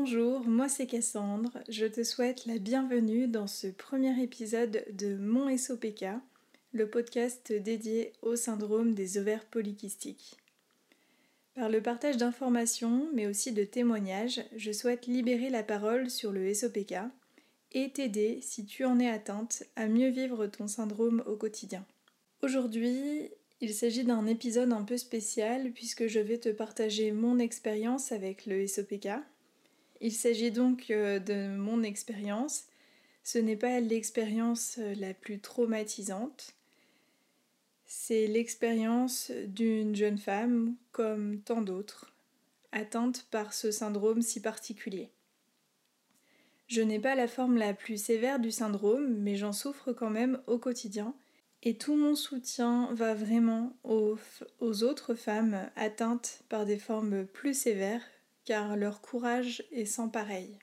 Bonjour, moi c'est Cassandre, je te souhaite la bienvenue dans ce premier épisode de Mon SOPK, le podcast dédié au syndrome des ovaires polykystiques. Par le partage d'informations, mais aussi de témoignages, je souhaite libérer la parole sur le SOPK et t'aider, si tu en es atteinte, à mieux vivre ton syndrome au quotidien. Aujourd'hui, il s'agit d'un épisode un peu spécial puisque je vais te partager mon expérience avec le SOPK. Il s'agit donc de mon expérience. Ce n'est pas l'expérience la plus traumatisante. C'est l'expérience d'une jeune femme, comme tant d'autres, atteinte par ce syndrome si particulier. Je n'ai pas la forme la plus sévère du syndrome, mais j'en souffre quand même au quotidien. Et tout mon soutien va vraiment aux autres femmes atteintes par des formes plus sévères, car leur courage est sans pareil.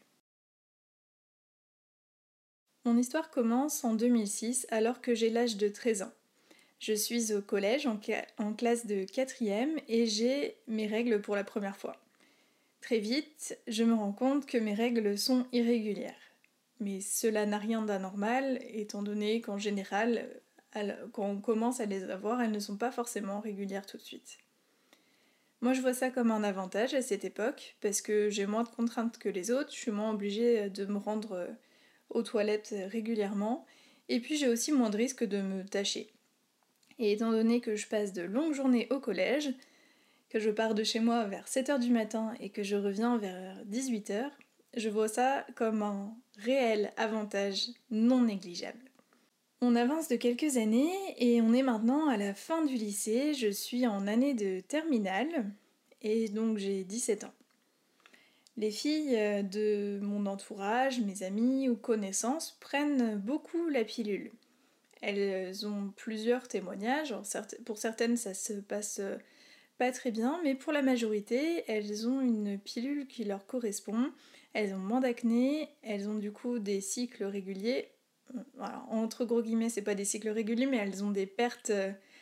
Mon histoire commence en 2006 alors que j'ai l'âge de 13 ans. Je suis au collège en classe de 4e et j'ai mes règles pour la première fois. Très vite, je me rends compte que mes règles sont irrégulières. Mais cela n'a rien d'anormal étant donné qu'en général, quand on commence à les avoir, elles ne sont pas forcément régulières tout de suite. Moi je vois ça comme un avantage à cette époque parce que j'ai moins de contraintes que les autres, je suis moins obligée de me rendre aux toilettes régulièrement, et puis j'ai aussi moins de risques de me tacher. Et étant donné que je passe de longues journées au collège, que je pars de chez moi vers 7h du matin et que je reviens vers 18h, je vois ça comme un réel avantage non négligeable. On avance de quelques années et on est maintenant à la fin du lycée, je suis en année de terminale et donc j'ai 17 ans. Les filles de mon entourage, mes amis ou connaissances prennent beaucoup la pilule. Elles ont plusieurs témoignages, pour certaines ça se passe pas très bien, mais pour la majorité, elles ont une pilule qui leur correspond, elles ont moins d'acné, elles ont du coup des cycles réguliers. Alors, entre gros guillemets, c'est pas des cycles réguliers, mais elles ont des pertes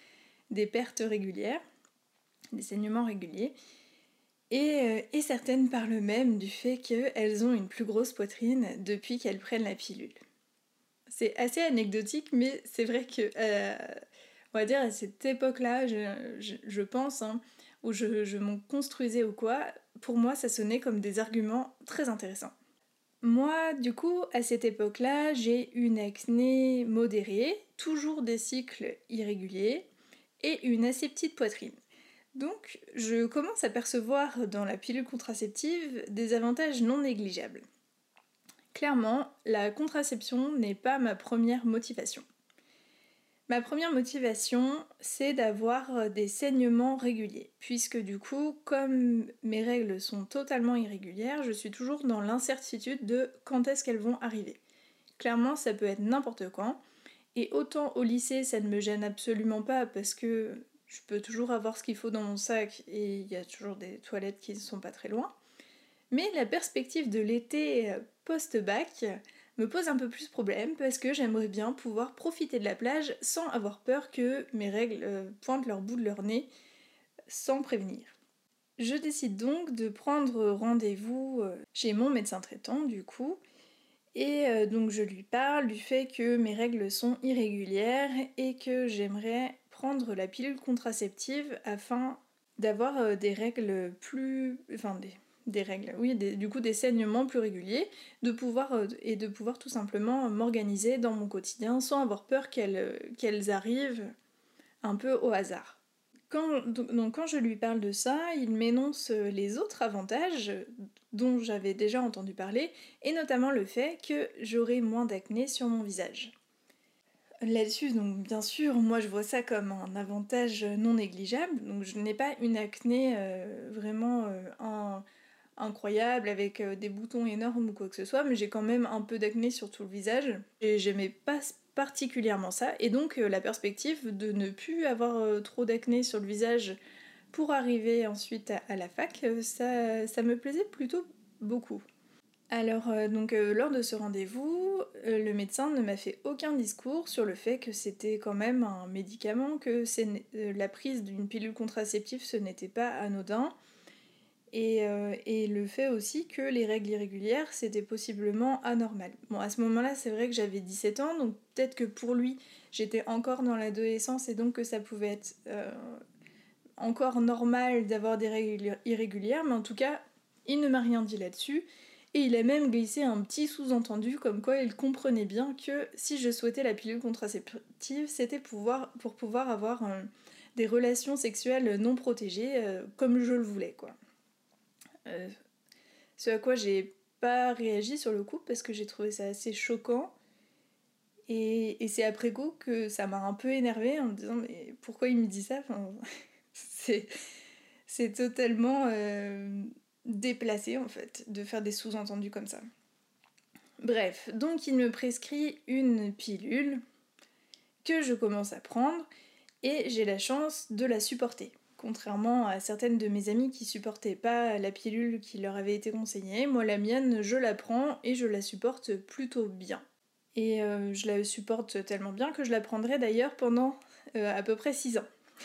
régulières, des saignements réguliers. Et certaines parlent même du fait qu'elles ont une plus grosse poitrine depuis qu'elles prennent la pilule. C'est assez anecdotique, mais c'est vrai que, on va dire, à cette époque-là, je pense, où je m'en construisais ou quoi, pour moi, ça sonnait comme des arguments très intéressants. Moi, du coup, à cette époque-là, j'ai une acné modérée, toujours des cycles irréguliers, et une assez petite poitrine. Donc, je commence à percevoir dans la pilule contraceptive des avantages non négligeables. Clairement, la contraception n'est pas ma première motivation. Ma première motivation, c'est d'avoir des saignements réguliers, puisque du coup, comme mes règles sont totalement irrégulières, je suis toujours dans l'incertitude de quand est-ce qu'elles vont arriver. Clairement, ça peut être n'importe quand, et autant au lycée, ça ne me gêne absolument pas, parce que je peux toujours avoir ce qu'il faut dans mon sac, et il y a toujours des toilettes qui ne sont pas très loin. Mais la perspective de l'été post-bac me pose un peu plus problème parce que j'aimerais bien pouvoir profiter de la plage sans avoir peur que mes règles pointent leur bout de leur nez sans prévenir. Je décide donc de prendre rendez-vous chez mon médecin traitant du coup, et donc je lui parle du fait que mes règles sont irrégulières et que j'aimerais prendre la pilule contraceptive afin d'avoir des règles plus... des règles, oui, du coup des saignements plus réguliers, de pouvoir tout simplement m'organiser dans mon quotidien sans avoir peur qu'elles arrivent un peu au hasard. Quand je lui parle de ça, il m'énonce les autres avantages dont j'avais déjà entendu parler, et notamment le fait que j'aurai moins d'acné sur mon visage. Là-dessus, donc bien sûr, moi je vois ça comme un avantage non négligeable, donc je n'ai pas une acné vraiment incroyable avec des boutons énormes ou quoi que ce soit, mais j'ai quand même un peu d'acné sur tout le visage, et j'aimais pas particulièrement ça, et donc la perspective de ne plus avoir trop d'acné sur le visage pour arriver ensuite à la fac, ça me plaisait plutôt beaucoup. Alors, lors de ce rendez-vous, le médecin ne m'a fait aucun discours sur le fait que c'était quand même un médicament, que la prise d'une pilule contraceptive ce n'était pas anodin, et le fait aussi que les règles irrégulières, c'était possiblement anormal. Bon, à ce moment-là, c'est vrai que j'avais 17 ans, donc peut-être que pour lui, j'étais encore dans l'adolescence et donc que ça pouvait être encore normal d'avoir des règles irrégulières, mais en tout cas, il ne m'a rien dit là-dessus. Et il a même glissé un petit sous-entendu comme quoi il comprenait bien que si je souhaitais la pilule contraceptive, c'était pour pouvoir avoir des relations sexuelles non protégées comme je le voulais, quoi. Euh, ce à quoi j'ai pas réagi sur le coup parce que j'ai trouvé ça assez choquant. Et c'est après coup que ça m'a un peu énervée en me disant mais pourquoi il me dit ça, enfin, c'est, c'est totalement déplacé en fait de faire des sous-entendus comme ça. Bref, donc il me prescrit une pilule que je commence à prendre et j'ai la chance de la supporter. Contrairement à certaines de mes amies qui supportaient pas la pilule qui leur avait été conseillée, moi la mienne je la prends et je la supporte plutôt bien. Et je la supporte tellement bien que je la prendrai d'ailleurs pendant à peu près 6 ans.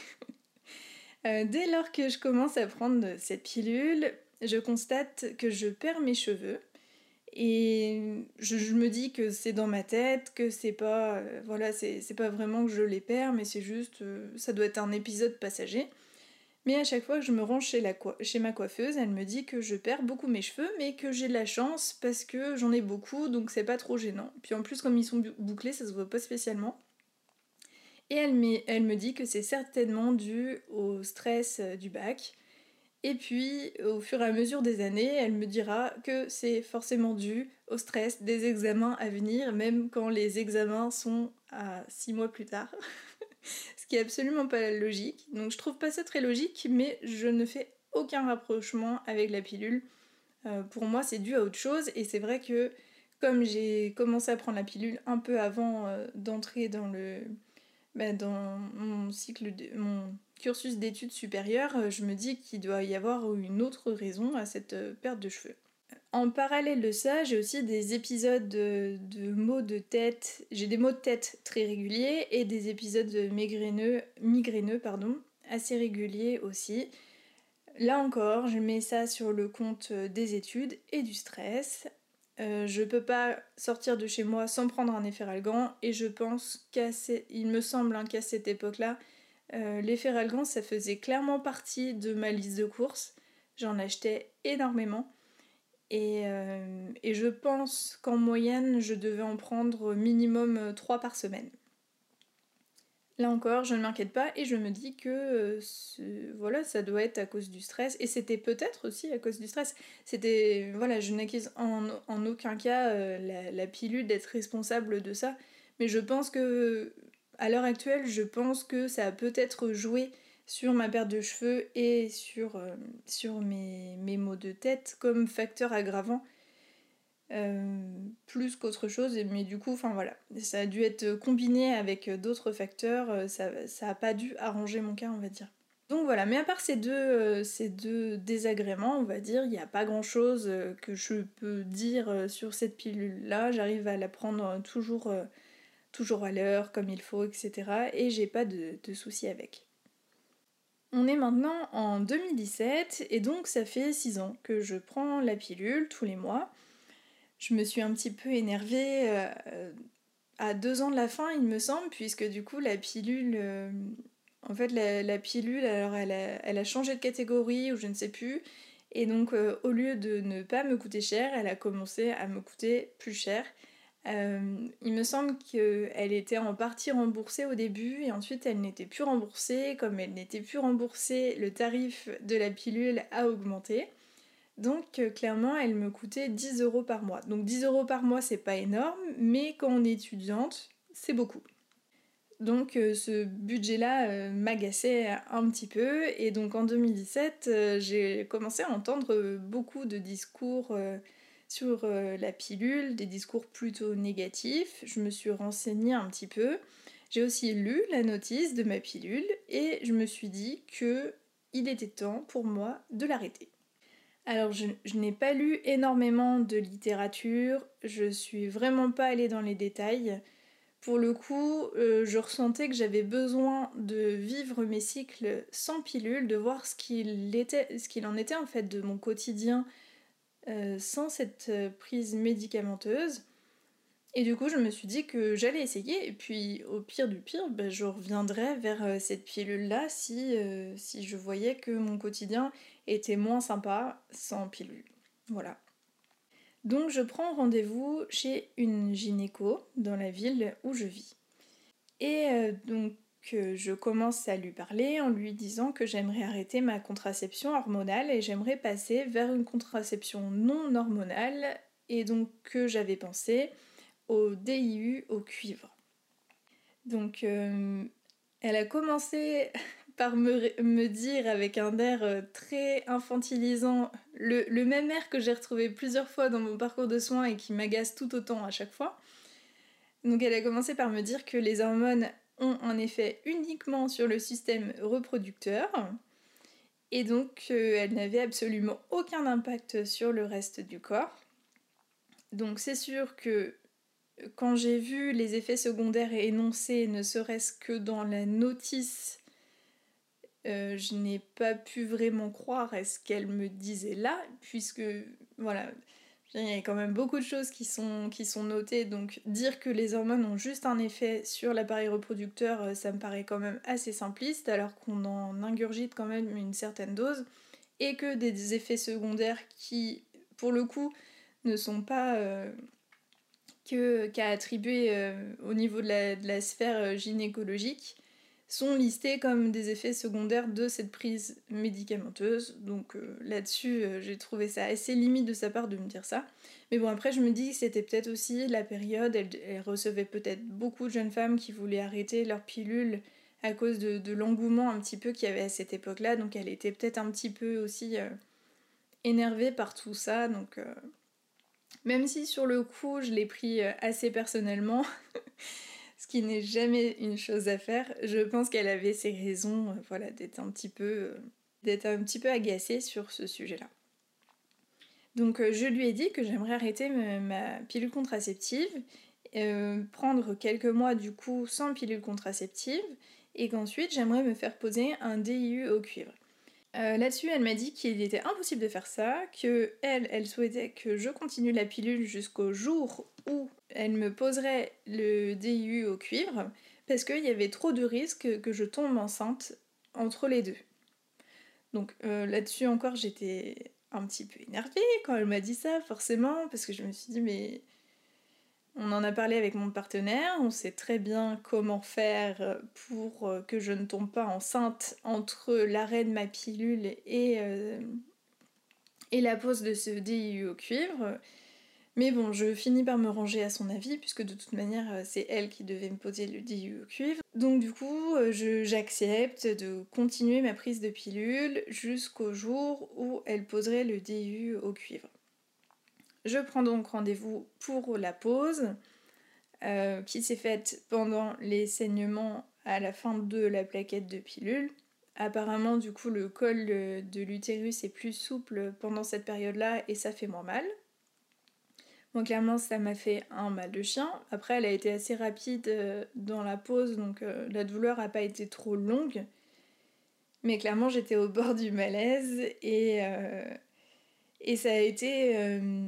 Dès lors que je commence à prendre cette pilule, je constate que je perds mes cheveux. Et je me dis que c'est dans ma tête, que c'est pas, voilà, c'est pas vraiment que je les perds, mais c'est juste, ça doit être un épisode passager. Mais à chaque fois que je me rends chez ma coiffeuse, elle me dit que je perds beaucoup mes cheveux, mais que j'ai de la chance parce que j'en ai beaucoup, donc c'est pas trop gênant. Puis en plus, comme ils sont bouclés, ça se voit pas spécialement. Et elle me dit que c'est certainement dû au stress du bac. Et puis, au fur et à mesure des années, elle me dira que c'est forcément dû au stress des examens à venir, même quand les examens sont à 6 mois plus tard. Ce qui est absolument pas logique. Donc je trouve pas ça très logique, mais je ne fais aucun rapprochement avec la pilule. Pour moi, c'est dû à autre chose, et c'est vrai que comme j'ai commencé à prendre la pilule un peu avant d'entrer dans mon cursus d'études supérieures, je me dis qu'il doit y avoir une autre raison à cette perte de cheveux. En parallèle de ça, j'ai aussi des épisodes de maux de tête. J'ai des maux de tête très réguliers et des épisodes migraineux assez réguliers aussi. Là encore, je mets ça sur le compte des études et du stress. Je peux pas sortir de chez moi sans prendre un efferalgan et je pense il me semble qu'à cette époque-là, l'efferalgan ça faisait clairement partie de ma liste de courses. J'en achetais énormément et je pense qu'en moyenne je devais en prendre minimum 3 par semaine. Là encore, je ne m'inquiète pas et je me dis que voilà, ça doit être à cause du stress. Et c'était peut-être aussi à cause du stress. C'était, voilà, je n'accuse en aucun cas la pilule d'être responsable de ça. Mais je pense que, à l'heure actuelle, je pense que ça a peut-être joué sur ma perte de cheveux et sur mes maux de tête comme facteur aggravant plus qu'autre chose, mais du coup, enfin voilà, ça a dû être combiné avec d'autres facteurs, ça a pas dû arranger mon cas, on va dire. Donc voilà, mais à part ces deux désagréments, on va dire, il n'y a pas grand chose que je peux dire sur cette pilule-là, j'arrive à la prendre toujours à l'heure, comme il faut, etc. Et j'ai pas de soucis avec. On est maintenant en 2017 et donc ça fait 6 ans que je prends la pilule tous les mois. Je me suis un petit peu énervée à 2 ans de la fin, il me semble, puisque du coup, la pilule. En fait, la pilule, alors elle a changé de catégorie ou je ne sais plus. Et donc, au lieu de ne pas me coûter cher, elle a commencé à me coûter plus cher. Il me semble qu'elle était en partie remboursée au début et ensuite elle n'était plus remboursée. Comme elle n'était plus remboursée, le tarif de la pilule a augmenté. Donc clairement, elle me coûtait 10 € par mois. Donc 10 € par mois, c'est pas énorme, mais quand on est étudiante, c'est beaucoup. Donc ce budget-là m'agaçait un petit peu, et donc en 2017, j'ai commencé à entendre beaucoup de discours sur la pilule, des discours plutôt négatifs. Je me suis renseignée un petit peu. J'ai aussi lu la notice de ma pilule, et je me suis dit que il était temps pour moi de l'arrêter. Alors, je n'ai pas lu énormément de littérature, je suis vraiment pas allée dans les détails. pour le coup, je ressentais que j'avais besoin de vivre mes cycles sans pilule, de voir ce qu'il en était en fait de mon quotidien sans cette prise médicamenteuse. Et du coup, je me suis dit que j'allais essayer, et puis au pire du pire, bah, je reviendrais vers cette pilule-là si je voyais que mon quotidien était moins sympa sans pilule. Voilà. Donc je prends rendez-vous chez une gynéco dans la ville où je vis. Et je commence à lui parler en lui disant que j'aimerais arrêter ma contraception hormonale et j'aimerais passer vers une contraception non hormonale, et donc que j'avais pensé au DIU au cuivre. Donc elle a commencé par me dire avec un air très infantilisant, le même air que j'ai retrouvé plusieurs fois dans mon parcours de soins et qui m'agace tout autant à chaque fois. Donc elle a commencé par me dire que les hormones ont un effet uniquement sur le système reproducteur et donc elle n'avait absolument aucun impact sur le reste du corps. Donc c'est sûr que quand j'ai vu les effets secondaires énoncés, ne serait-ce que dans la notice, je n'ai pas pu vraiment croire à ce qu'elle me disait là, puisque voilà, il y a quand même beaucoup de choses qui sont notées, donc dire que les hormones ont juste un effet sur l'appareil reproducteur, ça me paraît quand même assez simpliste, alors qu'on en ingurgite quand même une certaine dose, et que des effets secondaires qui, pour le coup, ne sont pas qu'à attribuer au niveau de la sphère gynécologique, sont listés comme des effets secondaires de cette prise médicamenteuse. Donc là-dessus, j'ai trouvé ça assez limite de sa part de me dire ça. Mais bon, après, je me dis que c'était peut-être aussi la période, elle recevait peut-être beaucoup de jeunes femmes qui voulaient arrêter leur pilule à cause de l'engouement un petit peu qu'il y avait à cette époque-là. Donc elle était peut-être un petit peu aussi énervée par tout ça. Donc même si sur le coup, je l'ai pris assez personnellement, ce qui n'est jamais une chose à faire, je pense qu'elle avait ses raisons voilà, d'être un petit peu agacée sur ce sujet-là. Donc je lui ai dit que j'aimerais arrêter ma pilule contraceptive, prendre quelques mois du coup sans pilule contraceptive, et qu'ensuite j'aimerais me faire poser un DIU au cuivre. Là-dessus, elle m'a dit qu'il était impossible de faire ça, que elle souhaitait que je continue la pilule jusqu'au jour où elle me poserait le DIU au cuivre, parce qu'il y avait trop de risques que je tombe enceinte entre les deux. Donc là-dessus encore, j'étais un petit peu énervée quand elle m'a dit ça, forcément, parce que je me suis dit, mais on en a parlé avec mon partenaire, on sait très bien comment faire pour que je ne tombe pas enceinte entre l'arrêt de ma pilule et la pose de ce DIU au cuivre. Mais bon, je finis par me ranger à son avis, puisque de toute manière, c'est elle qui devait me poser le DIU au cuivre. Donc du coup, j'accepte de continuer ma prise de pilule jusqu'au jour où elle poserait le DIU au cuivre. Je prends donc rendez-vous pour la pause, qui s'est faite pendant les saignements à la fin de la plaquette de pilule. Apparemment, du coup, le col de l'utérus est plus souple pendant cette période-là et ça fait moins mal. Bon, clairement, ça m'a fait un mal de chien. Après, elle a été assez rapide dans la pause, donc la douleur n'a pas été trop longue. Mais clairement, j'étais au bord du malaise et ça a été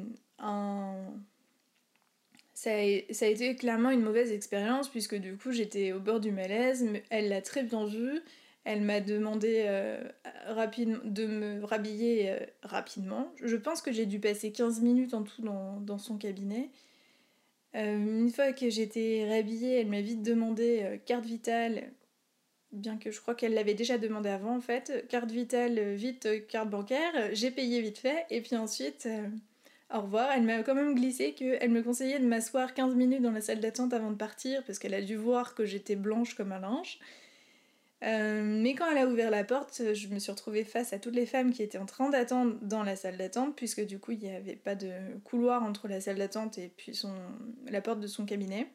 ça a été clairement une mauvaise expérience, puisque du coup j'étais au bord du malaise, mais elle l'a très bien vu, elle m'a demandé de me rhabiller rapidement. Je pense que j'ai dû passer 15 minutes en tout dans son cabinet. Une fois que j'étais rhabillée, elle m'a vite demandé carte vitale, bien que je crois qu'elle l'avait déjà demandé avant en fait. Carte vitale, vite, carte bancaire, j'ai payé vite fait, et puis ensuite... au revoir. Elle m'a quand même glissé qu'elle me conseillait de m'asseoir 15 minutes dans la salle d'attente avant de partir, parce qu'elle a dû voir que j'étais blanche comme un linge. Mais quand elle a ouvert la porte, je me suis retrouvée face à toutes les femmes qui étaient en train d'attendre dans la salle d'attente, puisque du coup il n'y avait pas de couloir entre la salle d'attente et puis la porte de son cabinet.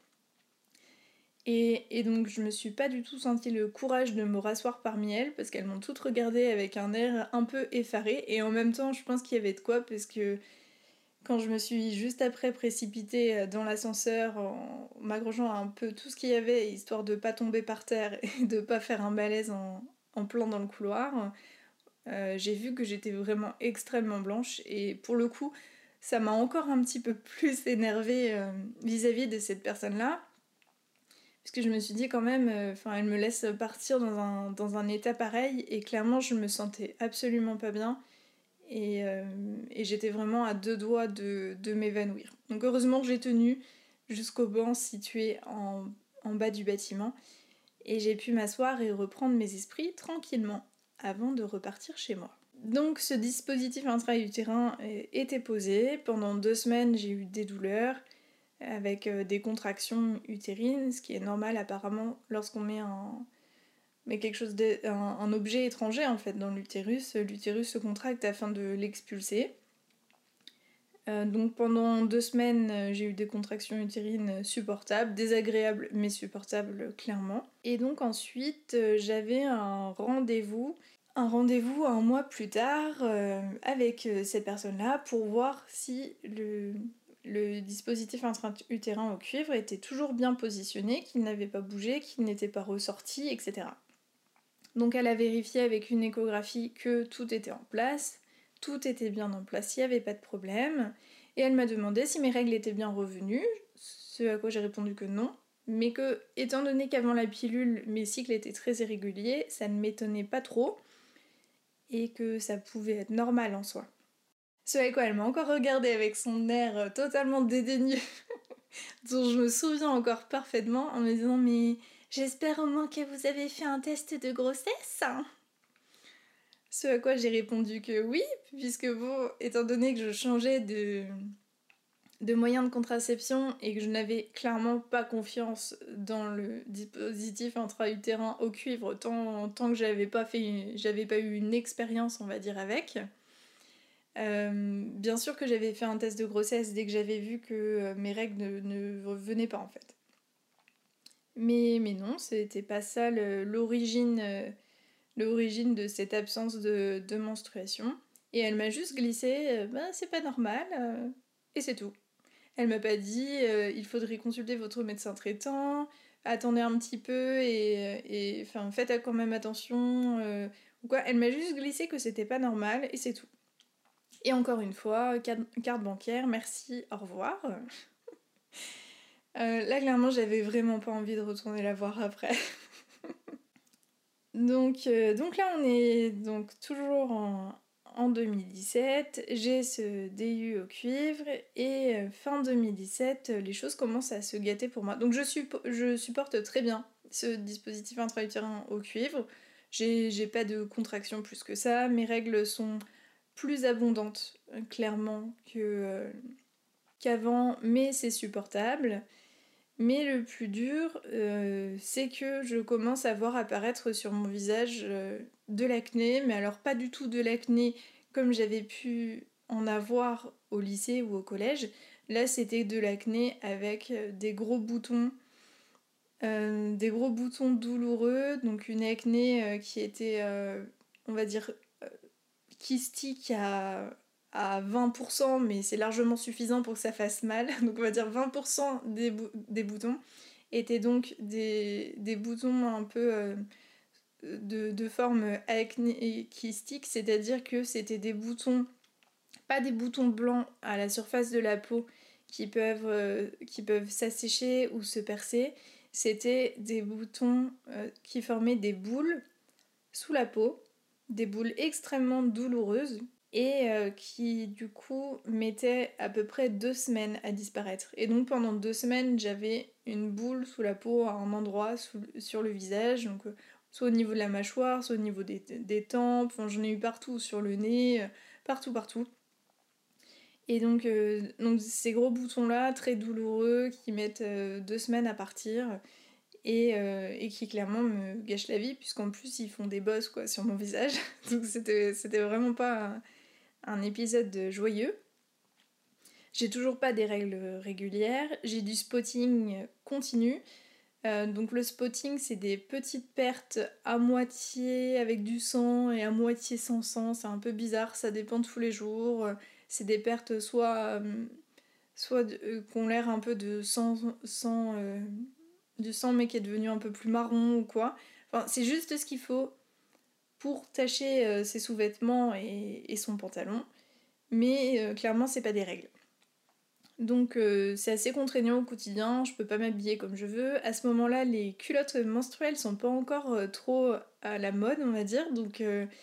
Et donc je me suis pas du tout senti le courage de me rasseoir parmi elles, parce qu'elles m'ont toutes regardée avec un air un peu effaré, et en même temps je pense qu'il y avait de quoi, parce que quand je me suis juste après précipitée dans l'ascenseur en m'accrochant à un peu tout ce qu'il y avait, histoire de pas tomber par terre et de pas faire un malaise en plein dans le couloir, j'ai vu que j'étais vraiment extrêmement blanche et pour le coup, ça m'a encore un petit peu plus énervée vis-à-vis de cette personne-là. Parce que je me suis dit quand même, elle me laisse partir dans un état pareil et clairement je me sentais absolument pas bien et j'étais vraiment à deux doigts de m'évanouir. Donc heureusement j'ai tenu jusqu'au banc situé en bas du bâtiment et j'ai pu m'asseoir et reprendre mes esprits tranquillement avant de repartir chez moi. Donc ce dispositif intra-utérin était posé. Pendant 2 semaines j'ai eu des douleurs avec des contractions utérines, ce qui est normal apparemment lorsqu'on met quelque chose un objet étranger en fait dans l'utérus se contracte afin de l'expulser. Donc pendant 2 semaines, j'ai eu des contractions utérines supportables, désagréables mais supportables clairement. Et donc ensuite, j'avais un rendez-vous un mois plus tard avec cette personne-là pour voir si le dispositif intra-utérin au cuivre était toujours bien positionné, qu'il n'avait pas bougé, qu'il n'était pas ressorti, etc. Donc elle a vérifié avec une échographie que tout était en place, tout était bien en place, il n'y avait pas de problème. Et elle m'a demandé si mes règles étaient bien revenues, ce à quoi j'ai répondu que non, mais que, étant donné qu'avant la pilule, mes cycles étaient très irréguliers, ça ne m'étonnait pas trop, et que ça pouvait être normal en soi. Ce à quoi elle m'a encore regardé avec son air totalement dédaigneux, dont je me souviens encore parfaitement, en me disant mais j'espère au moins que vous avez fait un test de grossesse. Ce à quoi j'ai répondu que oui, puisque bon, étant donné que je changeais de moyens de contraception et que je n'avais clairement pas confiance dans le dispositif intra-utérin au cuivre tant que j'avais pas eu une expérience, on va dire, avec. Bien sûr que j'avais fait un test de grossesse dès que j'avais vu que mes règles ne revenaient pas en fait. Mais non, c'était pas ça l'origine de cette absence de menstruation. Et elle m'a juste glissé, c'est pas normal, et c'est tout. Elle m'a pas dit, il faudrait consulter votre médecin traitant, attendez un petit peu et faites quand même attention, ou quoi. Elle m'a juste glissé que c'était pas normal, et c'est tout. Et encore une fois, carte bancaire, merci, au revoir. Là, clairement, j'avais vraiment pas envie de retourner la voir après. Donc là, on est donc toujours en 2017. J'ai ce DU au cuivre et fin 2017, les choses commencent à se gâter pour moi. Donc je supporte très bien ce dispositif intra-utérin au cuivre. J'ai pas de contraction plus que ça. Mes règles sont plus abondantes, clairement, qu'avant, mais c'est supportable. Mais le plus dur, c'est que je commence à voir apparaître sur mon visage de l'acné, mais alors pas du tout de l'acné comme j'avais pu en avoir au lycée ou au collège. Là, c'était de l'acné avec des gros boutons douloureux, donc une acné qui était, on va dire, kystique à 20%, mais c'est largement suffisant pour que ça fasse mal. Donc on va dire 20% des boutons étaient donc des boutons un peu de forme acné kystique, c'est-à-dire que c'était des boutons, pas des boutons blancs à la surface de la peau qui peuvent s'assécher ou se percer, c'était des boutons qui formaient des boules sous la peau, des boules extrêmement douloureuses et qui du coup mettaient à peu près 2 semaines à disparaître. Et donc pendant 2 semaines, j'avais une boule sous la peau à un endroit sur le visage, donc soit au niveau de la mâchoire, soit au niveau des tempes, enfin, j'en ai eu partout, sur le nez, partout. Et donc ces gros boutons là, très douloureux, qui mettent 2 semaines à partir, et qui clairement me gâchent la vie, puisqu'en plus ils font des bosses quoi, sur mon visage. Donc c'était vraiment pas un épisode joyeux. J'ai toujours pas des règles régulières, j'ai du spotting continu, Donc le spotting, c'est des petites pertes à moitié avec du sang et à moitié sans sang. C'est un peu bizarre, ça dépend de tous les jours. C'est des pertes soit qu'on l'air un peu de du sang mais qui est devenu un peu plus marron ou quoi. Enfin, c'est juste ce qu'il faut pour tacher ses sous-vêtements et son pantalon. Mais clairement, c'est pas des règles. Donc c'est assez contraignant au quotidien, je peux pas m'habiller comme je veux. À ce moment-là, les culottes menstruelles sont pas encore trop à la mode, on va dire. Donc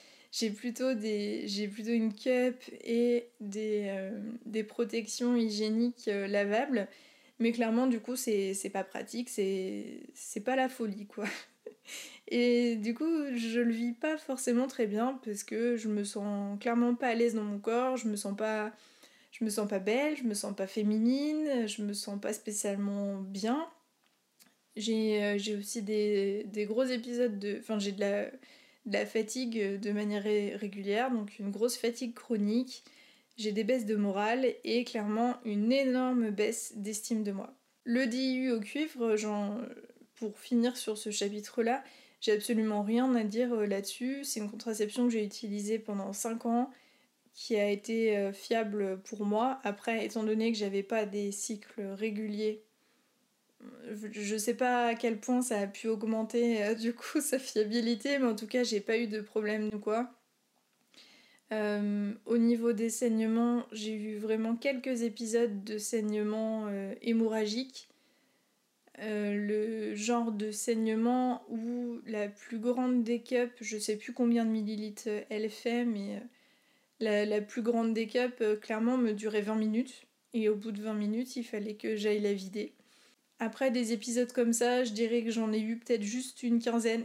j'ai plutôt une cup et des protections hygiéniques lavables. Mais clairement, du coup, c'est pas pratique, c'est pas la folie, quoi. Et du coup, je le vis pas forcément très bien parce que je me sens clairement pas à l'aise dans mon corps, je me sens pas belle, je me sens pas féminine, je me sens pas spécialement bien. J'ai aussi des gros épisodes de. Enfin, j'ai de la fatigue de manière régulière, donc une grosse fatigue chronique. J'ai des baisses de morale et clairement une énorme baisse d'estime de moi. Le DIU au cuivre, pour finir sur ce chapitre-là, j'ai absolument rien à dire là-dessus. C'est une contraception que j'ai utilisée pendant 5 ans qui a été fiable pour moi. Après, étant donné que j'avais pas des cycles réguliers, je sais pas à quel point ça a pu augmenter du coup sa fiabilité, mais en tout cas, j'ai pas eu de problème ou quoi. Au niveau des saignements, j'ai eu vraiment quelques épisodes de saignements hémorragiques. Le genre de saignement où la plus grande des cups, je sais plus combien de millilitres elle fait, mais la plus grande des cups, clairement, me durait 20 minutes. Et au bout de 20 minutes, il fallait que j'aille la vider. Après des épisodes comme ça, je dirais que j'en ai eu peut-être juste une quinzaine.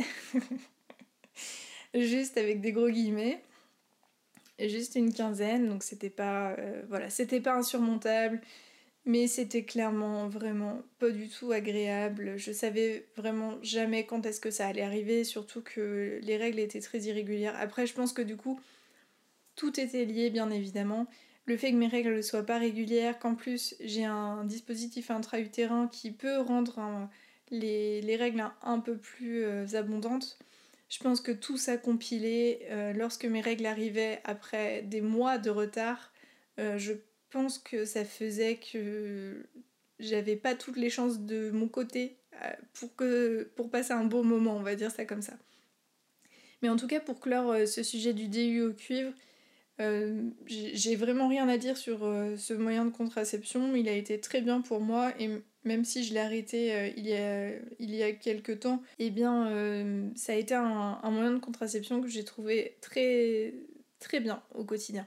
Juste avec des gros guillemets. Juste une quinzaine, donc c'était pas, voilà, c'était pas insurmontable. Mais c'était clairement vraiment pas du tout agréable. Je savais vraiment jamais quand est-ce que ça allait arriver, surtout que les règles étaient très irrégulières. Après, je pense que du coup, tout était lié, bien évidemment. Le fait que mes règles ne soient pas régulières, qu'en plus j'ai un dispositif intra-utérin qui peut rendre les règles un peu plus abondantes. Je pense que tout ça compilé, lorsque mes règles arrivaient après des mois de retard, je pense que ça faisait que j'avais pas toutes les chances de mon côté pour passer un bon moment, on va dire ça comme ça. Mais en tout cas, pour clore ce sujet du DU au cuivre, j'ai vraiment rien à dire sur ce moyen de contraception. Il a été très bien pour moi et même si je l'ai arrêté il y a quelques temps, eh bien ça a été un moyen de contraception que j'ai trouvé très, très bien au quotidien.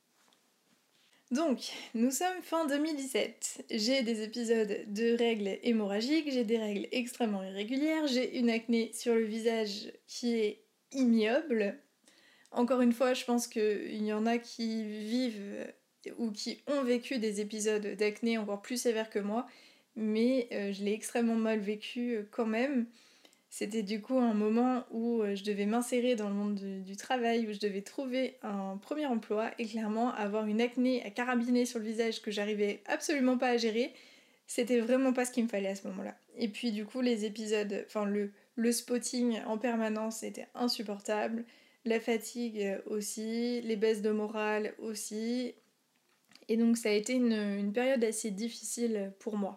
Donc, nous sommes fin 2017. J'ai des épisodes de règles hémorragiques, j'ai des règles extrêmement irrégulières, j'ai une acné sur le visage qui est ignoble. Encore une fois, je pense qu'il y en a qui vivent ou qui ont vécu des épisodes d'acné encore plus sévères que moi, mais je l'ai extrêmement mal vécu quand même. C'était du coup un moment où je devais m'insérer dans le monde du travail, où je devais trouver un premier emploi et clairement avoir une acné à carabiner sur le visage que j'arrivais absolument pas à gérer, c'était vraiment pas ce qu'il me fallait à ce moment-là. Et puis du coup les épisodes, enfin le spotting en permanence était insupportable, la fatigue aussi, les baisses de morale aussi, et donc ça a été une période assez difficile pour moi.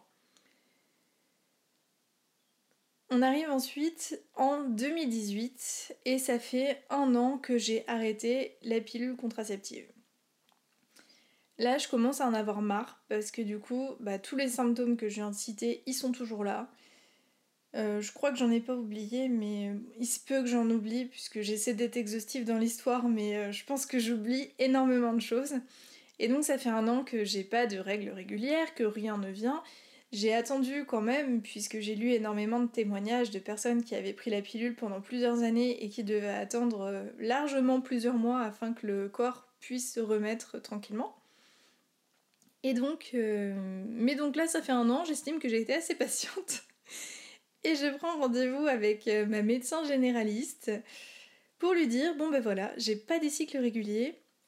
On arrive ensuite en 2018 et ça fait 1 an que j'ai arrêté la pilule contraceptive. Là, je commence à en avoir marre parce que du coup, tous les symptômes que je viens de citer, ils sont toujours là. Je crois que j'en ai pas oublié, mais il se peut que j'en oublie puisque j'essaie d'être exhaustive dans l'histoire, mais je pense que j'oublie énormément de choses. Et donc ça fait 1 an que j'ai pas de règles régulières, que rien ne vient. J'ai attendu quand même, puisque j'ai lu énormément de témoignages de personnes qui avaient pris la pilule pendant plusieurs années et qui devaient attendre largement plusieurs mois afin que le corps puisse se remettre tranquillement. Et donc, mais donc là, ça fait 1 an, j'estime que j'ai été assez patiente. Et je prends rendez-vous avec ma médecin généraliste pour lui dire, bon ben voilà, j'ai pas des cycles réguliers,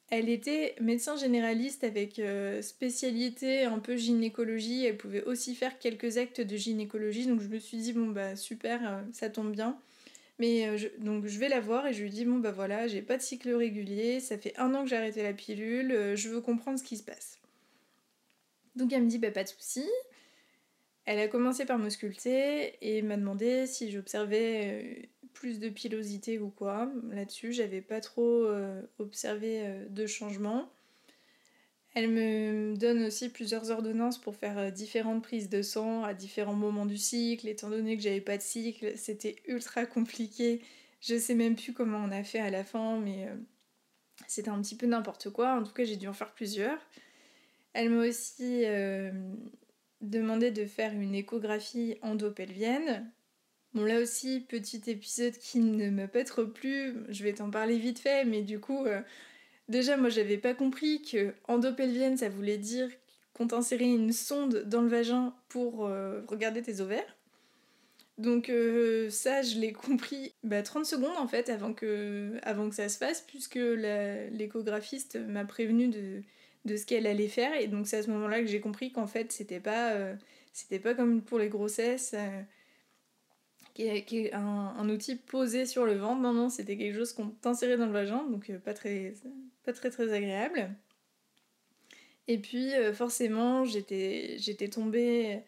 Elle était médecin généraliste avec spécialité un peu gynécologie. Elle pouvait aussi faire quelques actes de gynécologie. Donc je me suis dit, bon bah super, ça tombe bien. Mais donc je vais la voir et je lui dis, bon bah voilà, j'ai pas de cycle régulier, ça fait 1 an que j'ai arrêté la pilule, je veux comprendre ce qui se passe. Donc elle me dit, bah pas de soucis. Elle a commencé par m'ausculter et m'a demandé si j'observais plus de pilosité ou quoi. Là-dessus, j'avais pas trop observé de changement. Elle me donne aussi plusieurs ordonnances pour faire différentes prises de sang à différents moments du cycle. Étant donné que j'avais pas de cycle, c'était ultra compliqué. Je sais même plus comment on a fait à la fin, mais c'était un petit peu n'importe quoi. En tout cas, j'ai dû en faire plusieurs. Elle m'a aussi demandé de faire une échographie endopelvienne. Bon, là aussi, petit épisode qui ne m'a pas trop plu. Je vais t'en parler vite fait, mais du coup, déjà, moi, j'avais pas compris que endopelvienne, ça voulait dire qu'on t'insérait une sonde dans le vagin pour regarder tes ovaires. Donc ça, je l'ai compris 30 secondes en fait avant que ça se fasse, puisque l'échographiste m'a prévenu de ce qu'elle allait faire. Et donc c'est à ce moment-là que j'ai compris qu'en fait, c'était pas comme pour les grossesses, qui est un outil posé sur le ventre. Non, non, c'était quelque chose qu'on t'insérait dans le vagin, donc pas très très agréable. Et puis forcément, j'étais tombée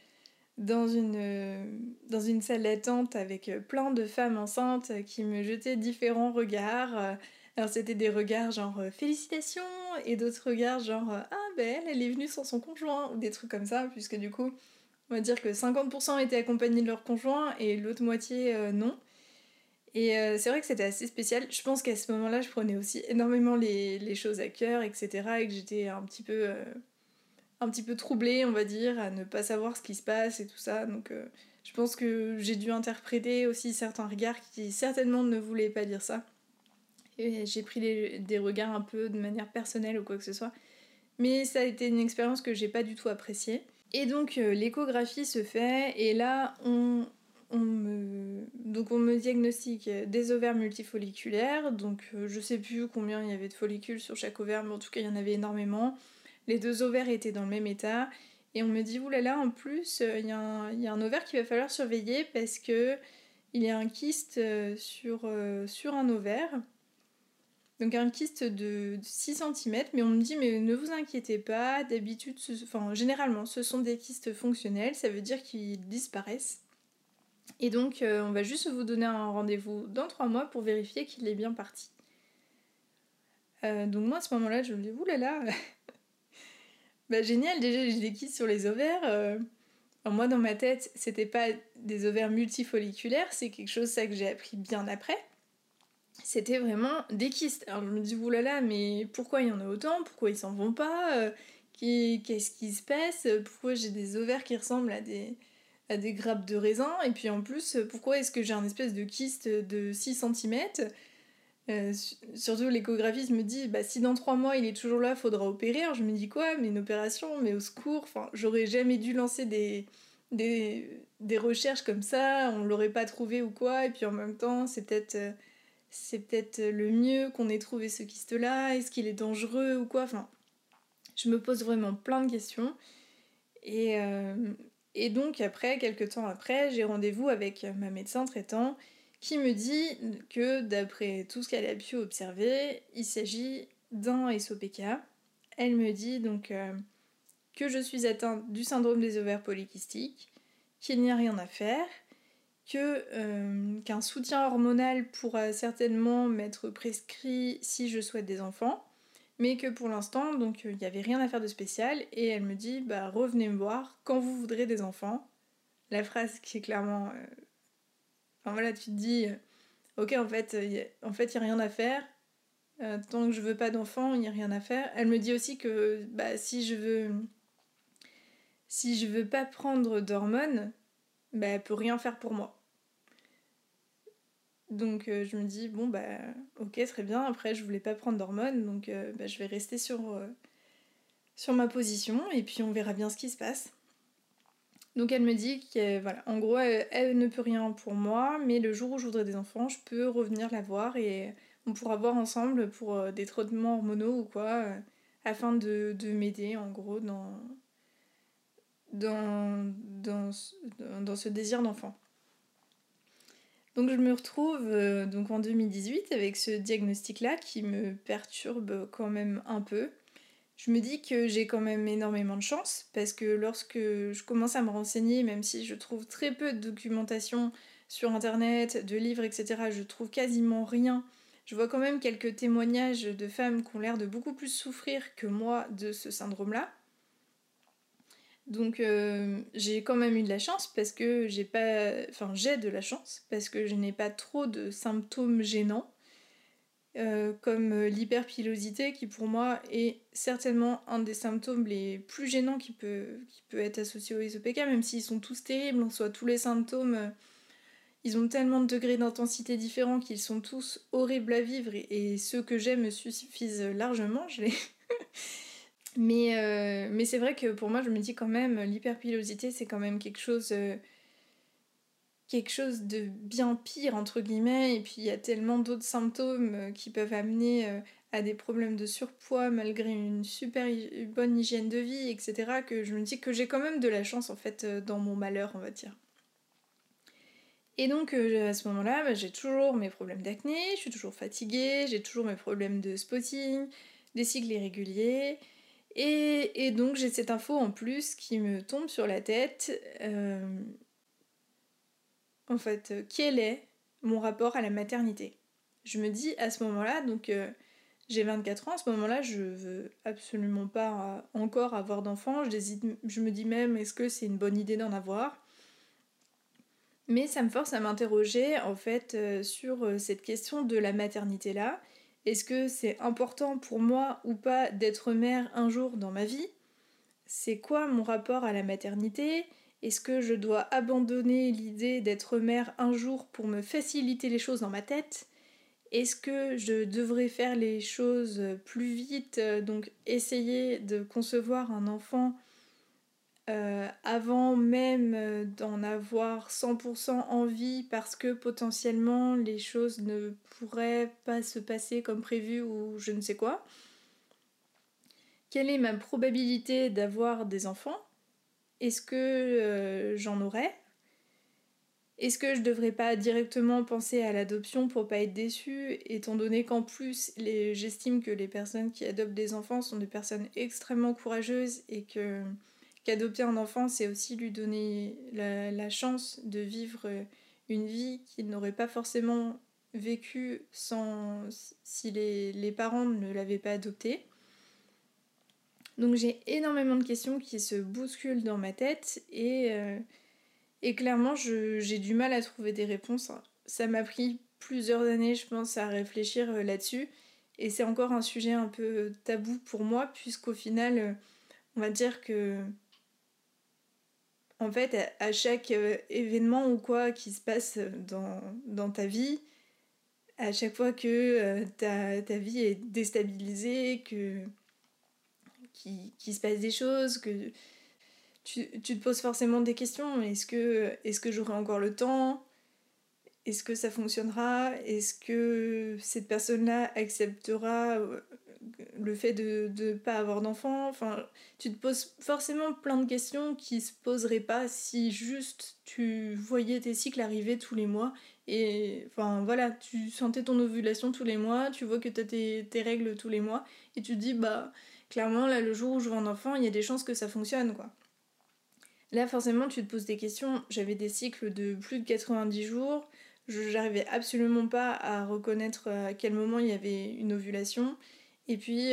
dans une salle d'attente avec plein de femmes enceintes qui me jetaient différents regards. Alors c'était des regards genre félicitations et d'autres regards genre ah ben elle est venue sans son conjoint ou des trucs comme ça, puisque du coup on va dire que 50% étaient accompagnés de leur conjoint et l'autre moitié non. Et c'est vrai que c'était assez spécial. Je pense qu'à ce moment-là, je prenais aussi énormément les choses à cœur, etc. Et que j'étais un petit peu troublée, on va dire, à ne pas savoir ce qui se passe et tout ça. Donc je pense que j'ai dû interpréter aussi certains regards qui certainement ne voulaient pas dire ça. Et j'ai pris des regards un peu de manière personnelle ou quoi que ce soit. Mais ça a été une expérience que j'ai pas du tout appréciée. Et donc l'échographie se fait et là donc on me diagnostique des ovaires multifolliculaires. Donc je sais plus combien il y avait de follicules sur chaque ovaire, mais en tout cas il y en avait énormément. Les 2 ovaires étaient dans le même état. Et on me dit, oulala, en plus, il y a un ovaire qu'il va falloir surveiller parce que il y a un kyste sur un ovaire. Donc un kyste de 6 cm, mais on me dit, mais ne vous inquiétez pas, d'habitude, généralement, ce sont des kystes fonctionnels, ça veut dire qu'ils disparaissent. Et donc, on va juste vous donner un rendez-vous dans 3 mois pour vérifier qu'il est bien parti. Donc moi, à ce moment-là, je me dis, oulala, bah génial, déjà j'ai des kystes sur les ovaires. Alors moi dans ma tête, c'était pas des ovaires multifolliculaires, c'est quelque chose ça que j'ai appris bien après. C'était vraiment des kystes. Alors je me dis oulala, mais pourquoi il y en a autant? Pourquoi ils s'en vont pas? Qu'est-ce qui se passe? Pourquoi j'ai des ovaires qui ressemblent à des grappes de raisin? Et puis en plus, pourquoi est-ce que j'ai un espèce de kyste de 6 cm? Surtout l'échographiste me dit bah si dans 3 mois il est toujours là faudra opérer. Alors je me dis quoi, mais une opération, mais au secours, enfin j'aurais jamais dû lancer des recherches comme ça, on l'aurait pas trouvé ou quoi, et puis en même temps c'est peut-être le mieux qu'on ait trouvé ce kyste là, est-ce qu'il est dangereux ou quoi, enfin je me pose vraiment plein de questions. Et, euh, et donc après, quelques temps après, j'ai rendez-vous avec ma médecin traitant qui me dit que d'après tout ce qu'elle a pu observer, il s'agit d'un SOPK. Elle me dit donc que je suis atteinte du syndrome des ovaires polykystiques, qu'il n'y a rien à faire, qu'un soutien hormonal pourra certainement m'être prescrit si je souhaite des enfants, mais que pour l'instant, donc il n'y avait rien à faire de spécial, et elle me dit bah revenez me voir quand vous voudrez des enfants. La phrase qui est clairement enfin voilà, tu te dis ok en fait il y a rien à faire. Tant que je veux pas d'enfants, il n'y a rien à faire. Elle me dit aussi que bah si je veux pas prendre d'hormones, bah elle peut rien faire pour moi. Donc je me dis bon bah ok très bien, après je voulais pas prendre d'hormones, donc bah, je vais rester sur ma position et puis on verra bien ce qui se passe. Donc elle me dit que voilà, en gros elle ne peut rien pour moi, mais le jour où je voudrais des enfants, je peux revenir la voir et on pourra voir ensemble pour des traitements hormonaux ou quoi, afin de m'aider en gros dans, dans, dans ce désir d'enfant. Donc je me retrouve donc en 2018 avec ce diagnostic-là qui me perturbe quand même un peu. Je me dis que j'ai quand même énormément de chance parce que lorsque je commence à me renseigner, même si je trouve très peu de documentation sur internet, de livres, etc., je trouve quasiment rien. Je vois quand même quelques témoignages de femmes qui ont l'air de beaucoup plus souffrir que moi de ce syndrome-là. Donc j'ai quand même eu de la chance parce que j'ai de la chance parce que je n'ai pas trop de symptômes gênants. Comme l'hyperpilosité qui pour moi est certainement un des symptômes les plus gênants qui peut être associé au SOPK, même s'ils sont tous terribles, en soi tous les symptômes, ils ont tellement de degrés d'intensité différents qu'ils sont tous horribles à vivre et ceux que j'ai me suffisent largement, mais c'est vrai que pour moi je me dis quand même l'hyperpilosité c'est quand même quelque chose de bien pire entre guillemets, et puis il y a tellement d'autres symptômes qui peuvent amener à des problèmes de surpoids malgré une super bonne hygiène de vie, etc., que je me dis que j'ai quand même de la chance en fait dans mon malheur, on va dire. Et donc à ce moment-là, j'ai toujours mes problèmes d'acné, je suis toujours fatiguée, j'ai toujours mes problèmes de spotting, des cycles irréguliers, et donc j'ai cette info en plus qui me tombe sur la tête. En fait, quel est mon rapport à la maternité? Je me dis à ce moment-là, donc j'ai 24 ans, à ce moment-là, je veux absolument pas encore avoir d'enfants. Je me dis même, est-ce que c'est une bonne idée d'en avoir? Mais ça me force à m'interroger en fait sur cette question de la maternité-là. Est-ce que c'est important pour moi ou pas d'être mère un jour dans ma vie? C'est quoi mon rapport à la maternité? Est-ce que je dois abandonner l'idée d'être mère un jour pour me faciliter les choses dans ma tête? Est-ce que je devrais faire les choses plus vite, donc essayer de concevoir un enfant avant même d'en avoir 100% envie parce que potentiellement les choses ne pourraient pas se passer comme prévu ou je ne sais quoi? Quelle est ma probabilité d'avoir des enfants? Est-ce que j'en aurais? Est-ce que je devrais pas directement penser à l'adoption pour pas être déçue, étant donné qu'en plus j'estime que les personnes qui adoptent des enfants sont des personnes extrêmement courageuses et que qu'adopter un enfant c'est aussi lui donner la chance de vivre une vie qu'il n'aurait pas forcément vécue si les parents ne l'avaient pas adopté. Donc j'ai énormément de questions qui se bousculent dans ma tête et clairement j'ai du mal à trouver des réponses. Ça m'a pris plusieurs années, je pense, à réfléchir là-dessus. Et c'est encore un sujet un peu tabou pour moi, puisqu'au final, on va dire que, en fait, à chaque événement ou quoi qui se passe dans ta vie, à chaque fois que ta vie est déstabilisée, qu'il se passe des choses, que tu te poses forcément des questions. Est-ce que j'aurai encore le temps? Est-ce que ça fonctionnera? Est-ce que cette personne-là acceptera le fait de ne pas avoir d'enfant? Enfin, tu te poses forcément plein de questions qui se poseraient pas si juste tu voyais tes cycles arriver tous les mois. Et enfin voilà, tu sentais ton ovulation tous les mois, tu vois que tu as tes règles tous les mois, et tu te dis, bah clairement, là, le jour où je veux un enfant, il y a des chances que ça fonctionne, quoi. Là, forcément, tu te poses des questions. J'avais des cycles de plus de 90 jours. J'arrivais absolument pas à reconnaître à quel moment il y avait une ovulation. Et puis,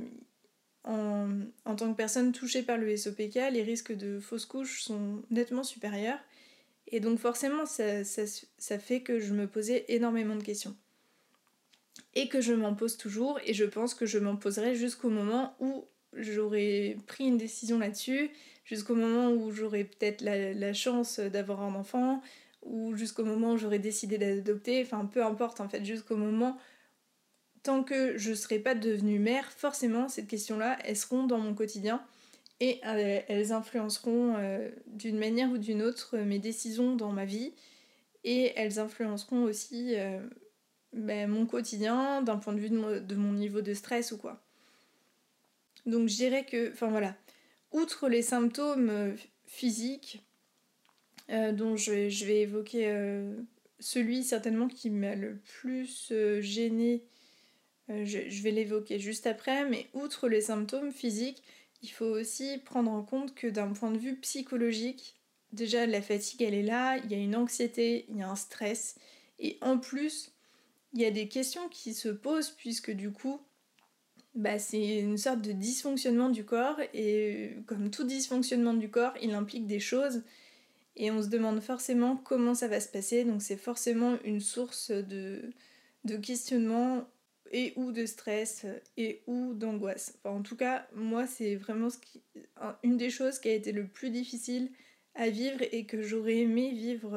en tant que personne touchée par le SOPK, les risques de fausse couche sont nettement supérieurs. Et donc, forcément, ça fait que je me posais énormément de questions. Et que je m'en pose toujours. Et je pense que je m'en poserai jusqu'au moment où j'aurai pris une décision là-dessus, jusqu'au moment où j'aurai peut-être la chance d'avoir un enfant, ou jusqu'au moment où j'aurai décidé d'adopter, enfin peu importe en fait, jusqu'au moment, tant que je ne serai pas devenue mère, forcément ces questions-là, elles seront dans mon quotidien, et elles influenceront d'une manière ou d'une autre mes décisions dans ma vie, et elles influenceront aussi mon quotidien, d'un point de vue de mon niveau de stress ou quoi. Donc je dirais que, enfin voilà, outre les symptômes physiques, dont je vais évoquer celui certainement qui m'a le plus gêné, je vais l'évoquer juste après, mais outre les symptômes physiques, il faut aussi prendre en compte que d'un point de vue psychologique, déjà la fatigue elle est là, il y a une anxiété, il y a un stress, et en plus, il y a des questions qui se posent puisque du coup, c'est une sorte de dysfonctionnement du corps, et comme tout dysfonctionnement du corps, il implique des choses, et on se demande forcément comment ça va se passer, donc c'est forcément une source de questionnement et ou de stress et ou d'angoisse. Enfin, en tout cas, moi, c'est vraiment une des choses qui a été le plus difficile à vivre et que j'aurais aimé vivre.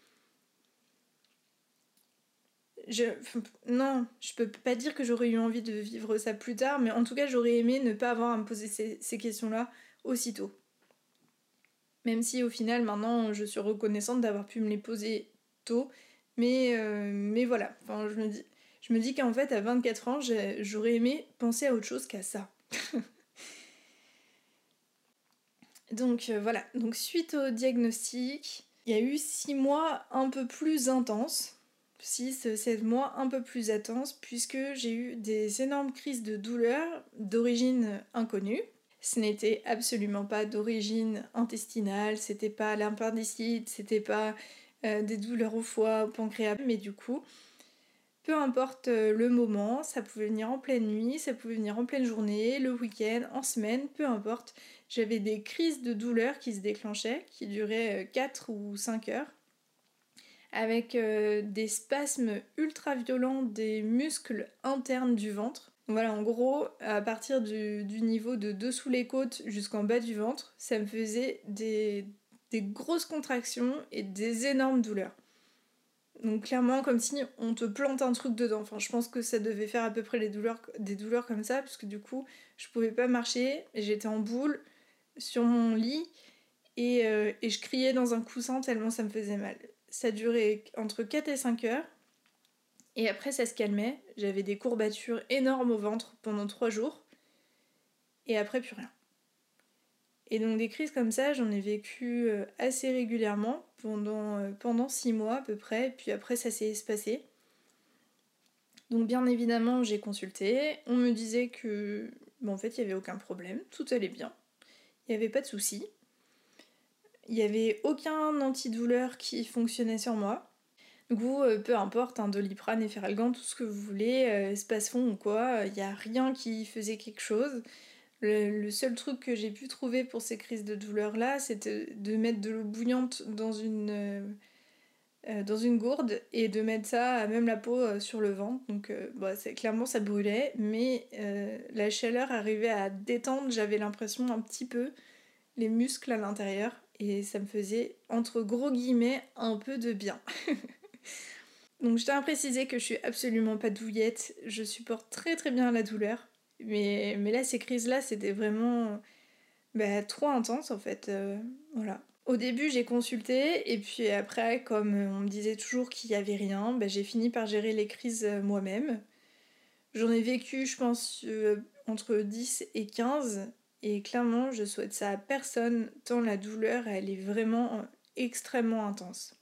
Non, je peux pas dire que j'aurais eu envie de vivre ça plus tard, mais en tout cas, j'aurais aimé ne pas avoir à me poser ces questions-là aussitôt. Même si au final, maintenant, je suis reconnaissante d'avoir pu me les poser tôt. Mais voilà, enfin, je me dis qu'en fait, à 24 ans, j'aurais aimé penser à autre chose qu'à ça. Donc voilà, donc suite au diagnostic, il y a eu 6 mois un peu plus intenses. 6-7 mois un peu plus intenses, puisque j'ai eu des énormes crises de douleur d'origine inconnue. Ce n'était absolument pas d'origine intestinale, c'était pas l'appendicite, c'était pas des douleurs au foie, au pancréas, mais du coup, peu importe le moment, ça pouvait venir en pleine nuit, ça pouvait venir en pleine journée, le week-end, en semaine, peu importe. J'avais des crises de douleur qui se déclenchaient, qui duraient 4 ou 5 heures, avec des spasmes ultra violents des muscles internes du ventre. Donc voilà, en gros, à partir du niveau de dessous les côtes jusqu'en bas du ventre, ça me faisait des grosses contractions et des énormes douleurs. Donc clairement, comme si on te plante un truc dedans. Enfin, je pense que ça devait faire à peu près des douleurs comme ça, parce que du coup, je pouvais pas marcher, j'étais en boule sur mon lit, et je criais dans un coussin tellement ça me faisait mal. Ça durait entre 4 et 5 heures, et après ça se calmait. J'avais des courbatures énormes au ventre pendant 3 jours, et après plus rien. Et donc des crises comme ça, j'en ai vécu assez régulièrement pendant 6 mois à peu près, et puis après ça s'est espacé. Donc bien évidemment j'ai consulté, on me disait que en fait il n'y avait aucun problème, tout allait bien, il n'y avait pas de soucis, il n'y avait aucun antidouleur qui fonctionnait sur moi. Du coup, peu importe, Doliprane, Efferalgan, tout ce que vous voulez, Spasfon ou quoi, il n'y a rien qui faisait quelque chose. Le seul truc que j'ai pu trouver pour ces crises de douleur là, c'était de mettre de l'eau bouillante dans une gourde et de mettre ça à même la peau sur le ventre. Donc clairement ça brûlait, mais la chaleur arrivait à détendre, j'avais l'impression un petit peu les muscles à l'intérieur, et ça me faisait entre gros guillemets un peu de bien. Donc je tiens à préciser que je suis absolument pas douillette, je supporte très très bien la douleur, mais là ces crises là c'était vraiment trop intense en fait, voilà. Au début, j'ai consulté, et puis après, comme on me disait toujours qu'il n'y avait rien, j'ai fini par gérer les crises moi-même. J'en ai vécu, je pense, entre 10 et 15, et clairement, je souhaite ça à personne, tant la douleur, elle est vraiment extrêmement intense.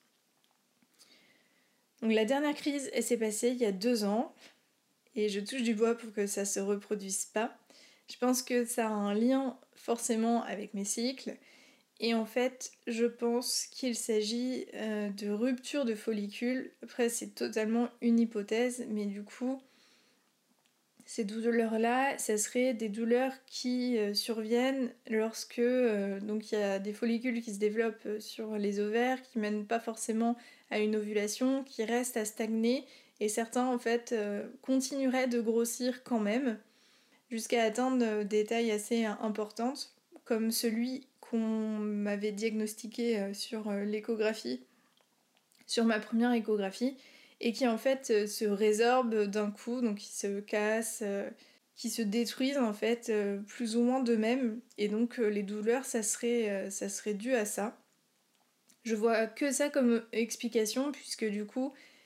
Donc la dernière crise, elle s'est passée il y a 2 ans, et je touche du bois pour que ça se reproduise pas. Je pense que ça a un lien forcément avec mes cycles. Et en fait, je pense qu'il s'agit de rupture de follicules. Après, c'est totalement une hypothèse, mais du coup, ces douleurs-là, ça serait des douleurs qui surviennent lorsque donc il y a des follicules qui se développent sur les ovaires, qui mènent pas forcément à une ovulation, qui restent à stagner, et certains en fait continueraient de grossir quand même jusqu'à atteindre des tailles assez importantes, comme celui qu'on m'avait diagnostiqué sur l'échographie, sur ma première échographie, et qui en fait se résorbe d'un coup, donc qui se casse, qui se détruisent en fait plus ou moins d'eux-mêmes, et donc les douleurs ça serait dû à ça. Je vois que ça comme explication, puisque du coup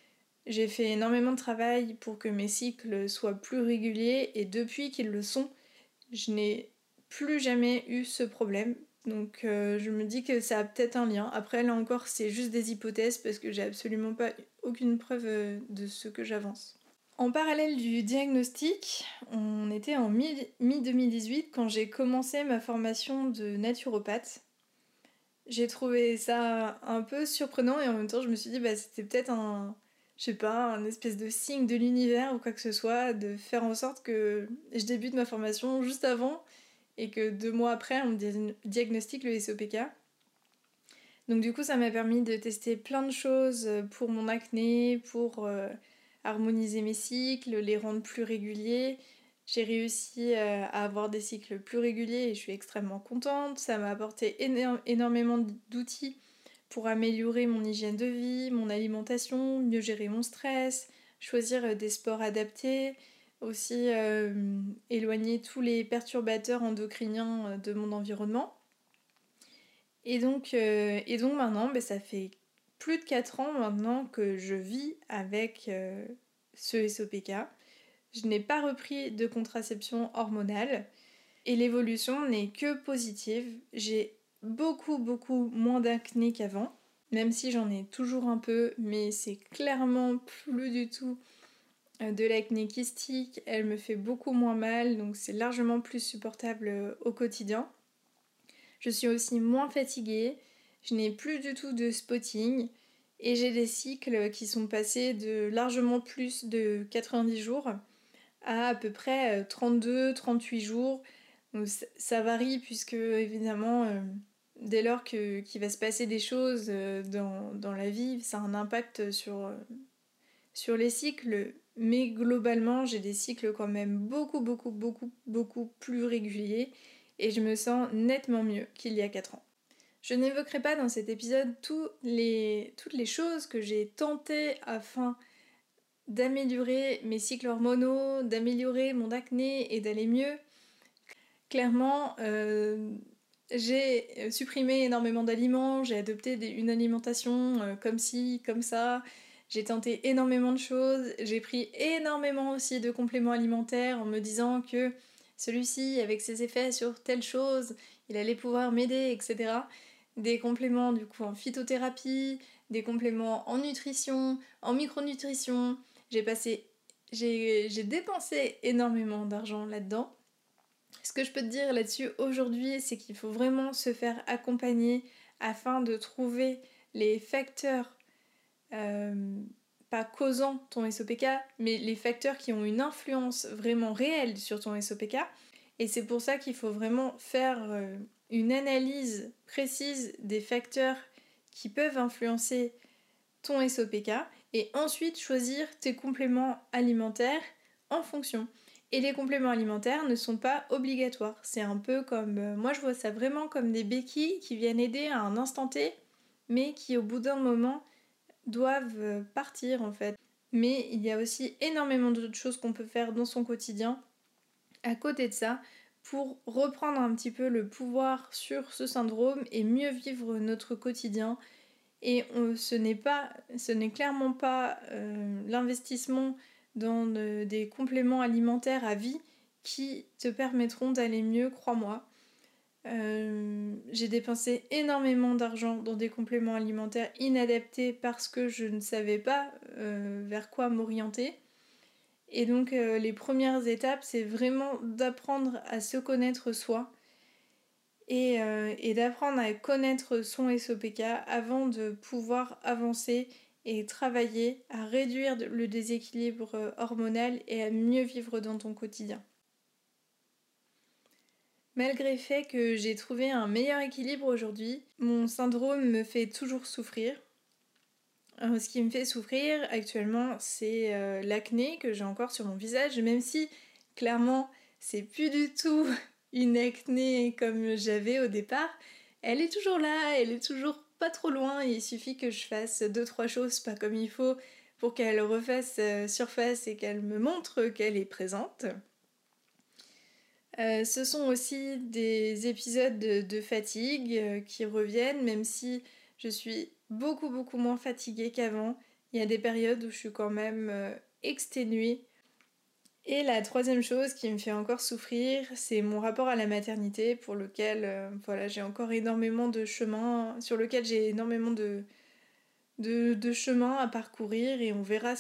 J'ai fait énormément de travail pour que mes cycles soient plus réguliers et depuis qu'ils le sont, je n'ai plus jamais eu ce problème. Donc je me dis que ça a peut-être un lien. Après là encore c'est juste des hypothèses parce que j'ai absolument pas aucune preuve de ce que j'avance. En parallèle du diagnostic, on était en mi-2018 quand j'ai commencé ma formation de naturopathe. J'ai trouvé ça un peu surprenant et en même temps je me suis dit bah c'était peut-être je sais pas, un espèce de signe de l'univers ou quoi que ce soit, de faire en sorte que je débute ma formation juste avant et que 2 mois après on me diagnostique le SOPK. Donc du coup ça m'a permis de tester plein de choses pour mon acné, pour harmoniser mes cycles, les rendre plus réguliers. J'ai réussi à avoir des cycles plus réguliers et je suis extrêmement contente. Ça m'a apporté énormément d'outils pour améliorer mon hygiène de vie, mon alimentation, mieux gérer mon stress, choisir des sports adaptés, aussi éloigner tous les perturbateurs endocriniens de mon environnement. Et donc maintenant, ça fait plus de 4 ans maintenant que je vis avec ce SOPK. Je n'ai pas repris de contraception hormonale et l'évolution n'est que positive. J'ai beaucoup moins d'acné qu'avant, même si j'en ai toujours un peu, mais c'est clairement plus du tout de l'acné kystique. Elle me fait beaucoup moins mal, donc c'est largement plus supportable au quotidien. Je suis aussi moins fatiguée, je n'ai plus du tout de spotting et j'ai des cycles qui sont passés de largement plus de 90 jours à peu près 32-38 jours. Donc ça varie puisque évidemment dès lors qu'il va se passer des choses dans la vie, ça a un impact sur les cycles. Mais globalement j'ai des cycles quand même beaucoup plus réguliers et je me sens nettement mieux qu'il y a 4 ans. Je n'évoquerai pas dans cet épisode toutes les choses que j'ai tentées afin d'améliorer mes cycles hormonaux, d'améliorer mon acné et d'aller mieux. Clairement, j'ai supprimé énormément d'aliments, j'ai adopté une alimentation comme ci, comme ça, j'ai tenté énormément de choses, j'ai pris énormément aussi de compléments alimentaires en me disant que celui-ci, avec ses effets sur telle chose, il allait pouvoir m'aider, etc. Des compléments du coup en phytothérapie, des compléments en nutrition, en micronutrition. J'ai dépensé énormément d'argent là-dedans. Ce que je peux te dire là-dessus aujourd'hui, c'est qu'il faut vraiment se faire accompagner afin de trouver les facteurs, pas causant ton SOPK, mais les facteurs qui ont une influence vraiment réelle sur ton SOPK. Et c'est pour ça qu'il faut vraiment faire une analyse précise des facteurs qui peuvent influencer ton SOPK et ensuite choisir tes compléments alimentaires en fonction. Et les compléments alimentaires ne sont pas obligatoires. C'est un peu comme... moi je vois ça vraiment comme des béquilles qui viennent aider à un instant T, mais qui au bout d'un moment doivent partir en fait. Mais il y a aussi énormément d'autres choses qu'on peut faire dans son quotidien à côté de ça pour reprendre un petit peu le pouvoir sur ce syndrome et mieux vivre notre quotidien. Et ce n'est clairement pas l'investissement dans des compléments alimentaires à vie qui te permettront d'aller mieux, crois-moi. J'ai dépensé énormément d'argent dans des compléments alimentaires inadaptés parce que je ne savais pas vers quoi m'orienter. Et donc les premières étapes, c'est vraiment d'apprendre à se connaître soi et d'apprendre à connaître son SOPK avant de pouvoir avancer et travailler à réduire le déséquilibre hormonal et à mieux vivre dans ton quotidien. Malgré le fait que j'ai trouvé un meilleur équilibre aujourd'hui, mon syndrome me fait toujours souffrir. Ce qui me fait souffrir actuellement, c'est l'acné que j'ai encore sur mon visage, même si clairement c'est plus du tout une acné comme j'avais au départ. Elle est toujours là, elle est toujours pas trop loin, il suffit que je fasse 2-3 choses pas comme il faut pour qu'elle refasse surface et qu'elle me montre qu'elle est présente. Ce sont aussi des épisodes de fatigue qui reviennent, même si je suis beaucoup moins fatiguée qu'avant. il y a des périodes où je suis quand même exténuée. Et la troisième chose qui me fait encore souffrir, c'est mon rapport à la maternité pour lequel j'ai encore énormément de chemin, sur lequel j'ai énormément de chemin à parcourir et on verra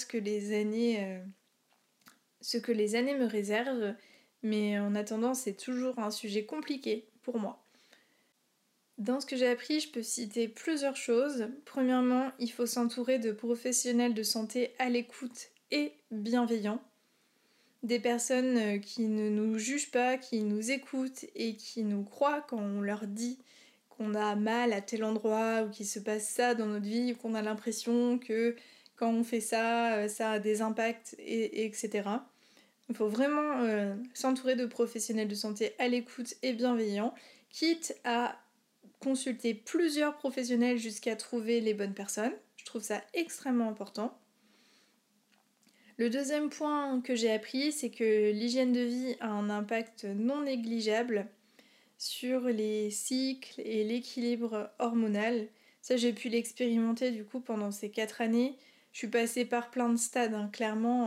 ce que les années me réservent. Mais en attendant, c'est toujours un sujet compliqué pour moi. Dans ce que j'ai appris, je peux citer plusieurs choses. Premièrement, il faut s'entourer de professionnels de santé à l'écoute et bienveillants. Des personnes qui ne nous jugent pas, qui nous écoutent et qui nous croient quand on leur dit qu'on a mal à tel endroit ou qu'il se passe ça dans notre vie ou qu'on a l'impression que quand on fait ça, ça a des impacts, etc. Il faut vraiment s'entourer de professionnels de santé à l'écoute et bienveillants, quitte à consulter plusieurs professionnels jusqu'à trouver les bonnes personnes. Je trouve ça extrêmement important. Le deuxième point que j'ai appris, c'est que l'hygiène de vie a un impact non négligeable sur les cycles et l'équilibre hormonal. Ça, j'ai pu l'expérimenter du coup pendant ces 4 années. Je suis passée par plein de stades, hein, clairement.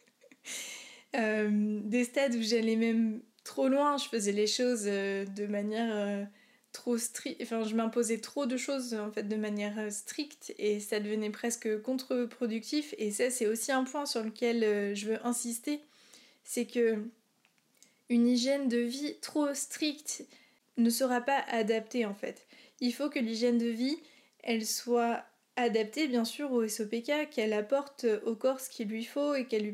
Des stades où j'allais même trop loin, je faisais les choses de manière trop stricte, enfin je m'imposais trop de choses en fait de manière stricte et ça devenait presque contre-productif et ça c'est aussi un point sur lequel je veux insister, c'est que une hygiène de vie trop stricte ne sera pas adaptée en fait. Il faut que l'hygiène de vie, elle soit adaptée bien sûr au SOPK, qu'elle apporte au corps ce qu'il lui faut et qu'elle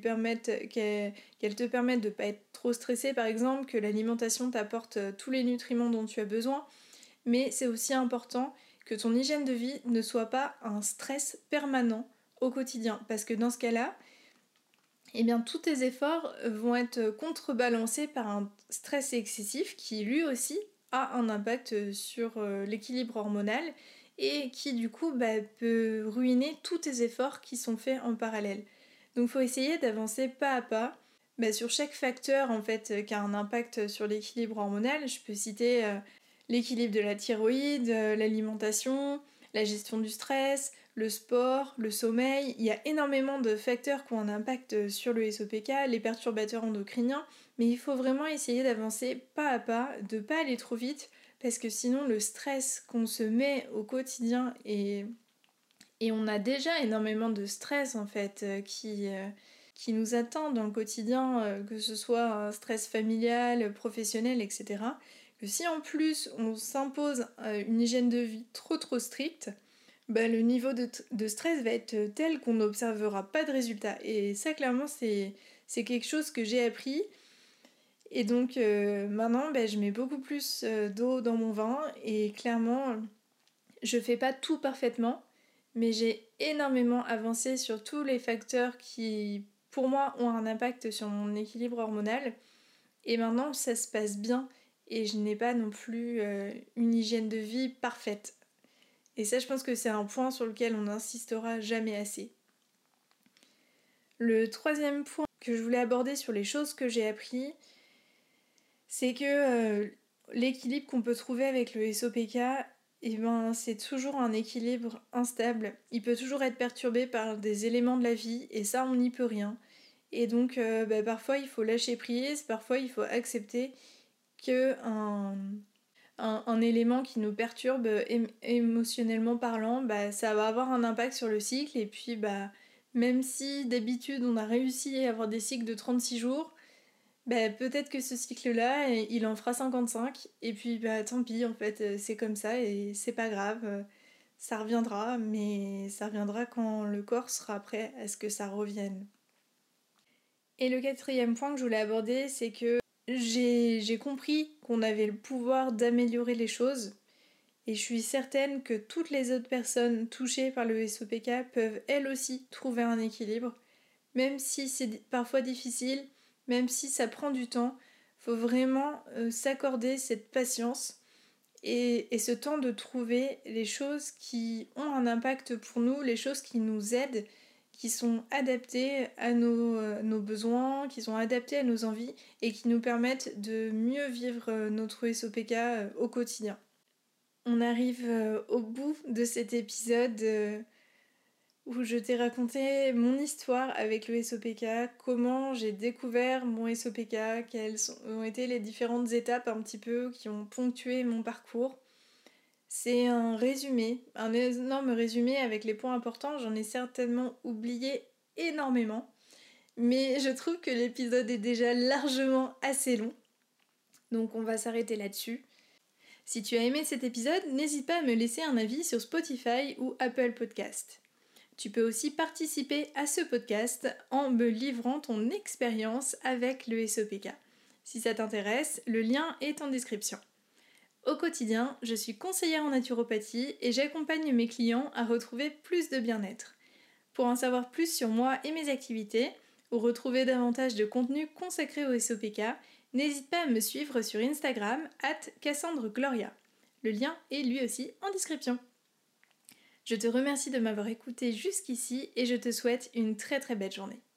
te permette de ne pas être trop stressé par exemple, que l'alimentation t'apporte tous les nutriments dont tu as besoin. Mais c'est aussi important que ton hygiène de vie ne soit pas un stress permanent au quotidien. Parce que dans ce cas-là, eh bien, tous tes efforts vont être contrebalancés par un stress excessif qui lui aussi a un impact sur l'équilibre hormonal et qui du coup peut ruiner tous tes efforts qui sont faits en parallèle. Donc il faut essayer d'avancer pas à pas sur chaque facteur en fait qui a un impact sur l'équilibre hormonal. Je peux citer l'équilibre de la thyroïde, l'alimentation, la gestion du stress, le sport, le sommeil. Il y a énormément de facteurs qui ont un impact sur le SOPK, les perturbateurs endocriniens, mais il faut vraiment essayer d'avancer pas à pas, de pas aller trop vite, parce que sinon le stress qu'on se met au quotidien et on a déjà énormément de stress en fait qui nous attend dans le quotidien, que ce soit un stress familial, professionnel, etc. Que si en plus on s'impose une hygiène de vie trop stricte, le niveau de stress va être tel qu'on n'observera pas de résultat. Et ça clairement c'est quelque chose que j'ai appris. Et donc maintenant je mets beaucoup plus d'eau dans mon vin et clairement je fais pas tout parfaitement, mais j'ai énormément avancé sur tous les facteurs qui, pour moi, ont un impact sur mon équilibre hormonal. Et maintenant, ça se passe bien et je n'ai pas non plus une hygiène de vie parfaite. Et ça, je pense que c'est un point sur lequel on n'insistera jamais assez. Le troisième point que je voulais aborder sur les choses que j'ai appris, c'est que l'équilibre qu'on peut trouver avec le SOPK, c'est toujours un équilibre instable. Il peut toujours être perturbé par des éléments de la vie et ça, on n'y peut rien. Et donc, parfois, il faut lâcher prise, parfois, il faut accepter que un élément qui nous perturbe émotionnellement parlant, ça va avoir un impact sur le cycle. Et puis, même si d'habitude, on a réussi à avoir des cycles de 36 jours, peut-être que ce cycle-là, il en fera 55, et puis tant pis, en fait, c'est comme ça, et c'est pas grave, ça reviendra, mais ça reviendra quand le corps sera prêt à ce que ça revienne. Et le quatrième point que je voulais aborder, c'est que j'ai compris qu'on avait le pouvoir d'améliorer les choses, et je suis certaine que toutes les autres personnes touchées par le SOPK peuvent elles aussi trouver un équilibre, même si c'est parfois difficile, même si ça prend du temps, faut vraiment s'accorder cette patience et ce temps de trouver les choses qui ont un impact pour nous, les choses qui nous aident, qui sont adaptées à nos besoins, qui sont adaptées à nos envies et qui nous permettent de mieux vivre notre SOPK au quotidien. On arrive au bout de cet épisode. où je t'ai raconté mon histoire avec le SOPK, comment j'ai découvert mon SOPK, ont été les différentes étapes un petit peu qui ont ponctué mon parcours. C'est un résumé, un énorme résumé avec les points importants, j'en ai certainement oublié énormément, mais je trouve que l'épisode est déjà largement assez long, donc on va s'arrêter là-dessus. Si tu as aimé cet épisode, n'hésite pas à me laisser un avis sur Spotify ou Apple Podcast. Tu peux aussi participer à ce podcast en me livrant ton expérience avec le SOPK. Si ça t'intéresse, le lien est en description. Au quotidien, je suis conseillère en naturopathie et j'accompagne mes clients à retrouver plus de bien-être. Pour en savoir plus sur moi et mes activités, ou retrouver davantage de contenu consacré au SOPK, n'hésite pas à me suivre sur Instagram @CassandreGloria. Le lien est lui aussi en description. Je te remercie de m'avoir écouté jusqu'ici et je te souhaite une très très belle journée.